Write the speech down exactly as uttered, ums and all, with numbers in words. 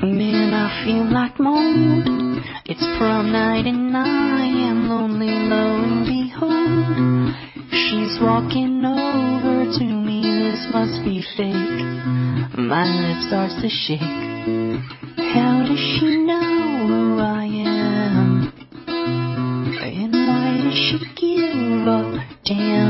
Man, I feel like mold. It's prom night and I am lonely, lo and behold. She's walking over to me, this must be fake. My lip starts to shake. How does she know who I am? And why does she give a damn?